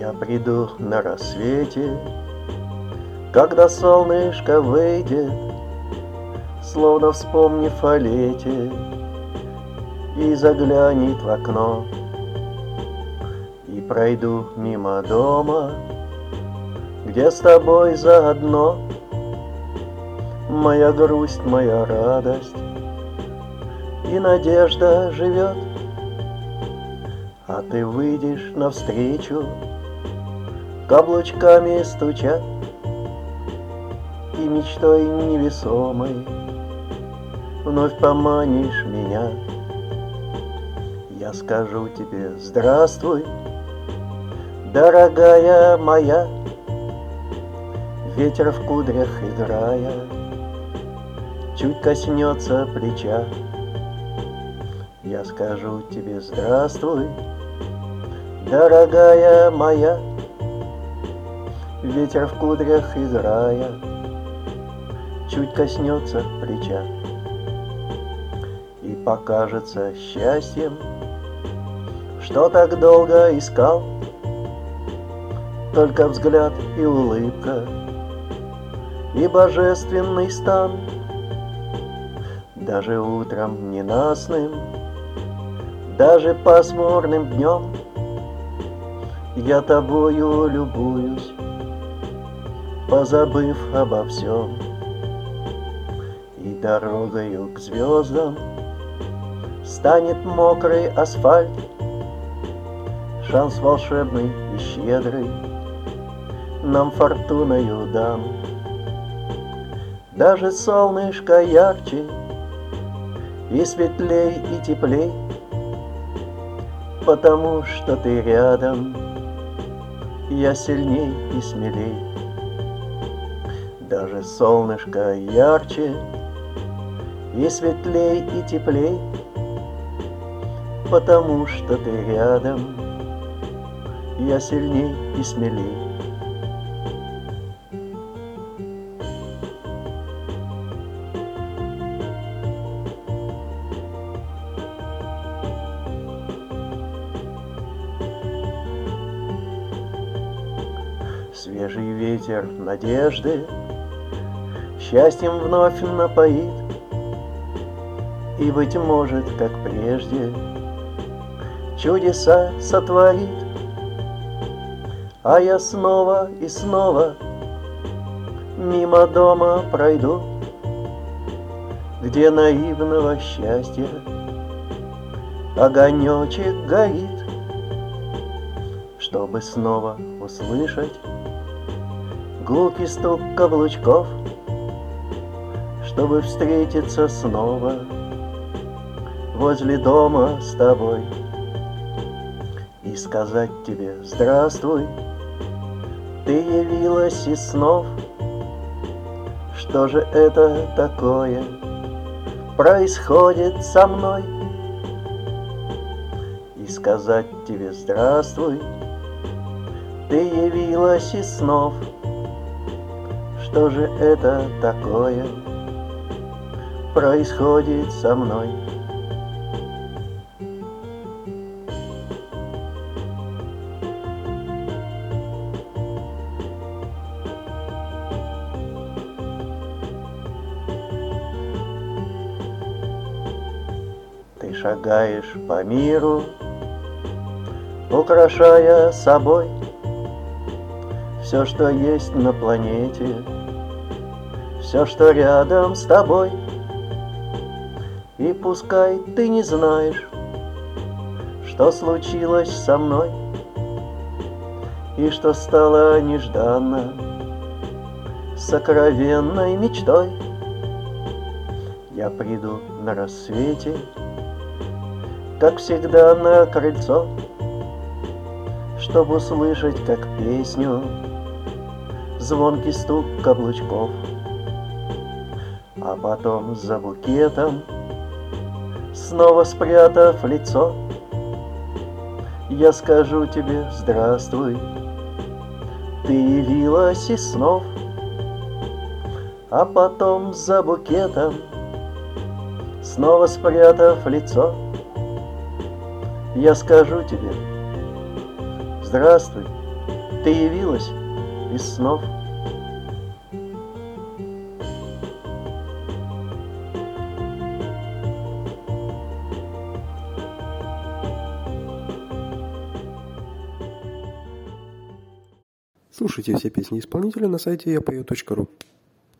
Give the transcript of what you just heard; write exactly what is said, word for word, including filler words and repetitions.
Я приду на рассвете, когда солнышко выйдет, словно вспомнив о лете, и заглянет в окно. И пройду мимо дома, где с тобой заодно моя грусть, моя радость и надежда живет. А ты выйдешь навстречу, каблучками стуча, и мечтой невесомой вновь поманишь меня. Я скажу тебе: здравствуй, дорогая моя. Ветер в кудрях играя чуть коснется плеча. Я скажу тебе: здравствуй, дорогая моя. Ветер в кудрях играя чуть коснется плеча. И покажется счастьем, что так долго искал, только взгляд и улыбка, и божественный стан. Даже утром ненастным, даже пасмурным днем я тобою любуюсь, позабыв обо всем. И дорогою к звездам станет мокрый асфальт, шанс волшебный и щедрый нам фортуною дан. Даже солнышко ярче и светлей и теплей, потому что ты рядом, я сильней и смелей. Даже солнышко ярче и светлей и теплей, потому что ты рядом, я сильней и смелей. Свежий ветер надежды счастьем вновь напоит, и, быть может, как прежде, чудеса сотворит. А я снова и снова мимо дома пройду, где наивного счастья огонечек горит, чтобы снова услышать гулкий стук каблучков, чтобы встретиться снова возле дома с тобой и сказать тебе: здравствуй, ты явилась из снов. Что же это такое происходит со мной? И сказать тебе: здравствуй, ты явилась из снов. Что же это такое происходит со мной? Ты шагаешь по миру, украшая собой все, что есть на планете, все, что рядом с тобой. И пускай ты не знаешь, что случилось со мной, и что стало нежданно сокровенной мечтой. Я приду на рассвете, как всегда, на крыльцо, чтобы услышать, как песню, звонкий стук каблучков. А потом за букетом, снова спрятав лицо, я скажу тебе: здравствуй, ты явилась из снов. А потом за букетом, снова спрятав лицо, я скажу тебе: здравствуй, ты явилась из снов. Слушайте все песни исполнителя на сайте я пою точка ру.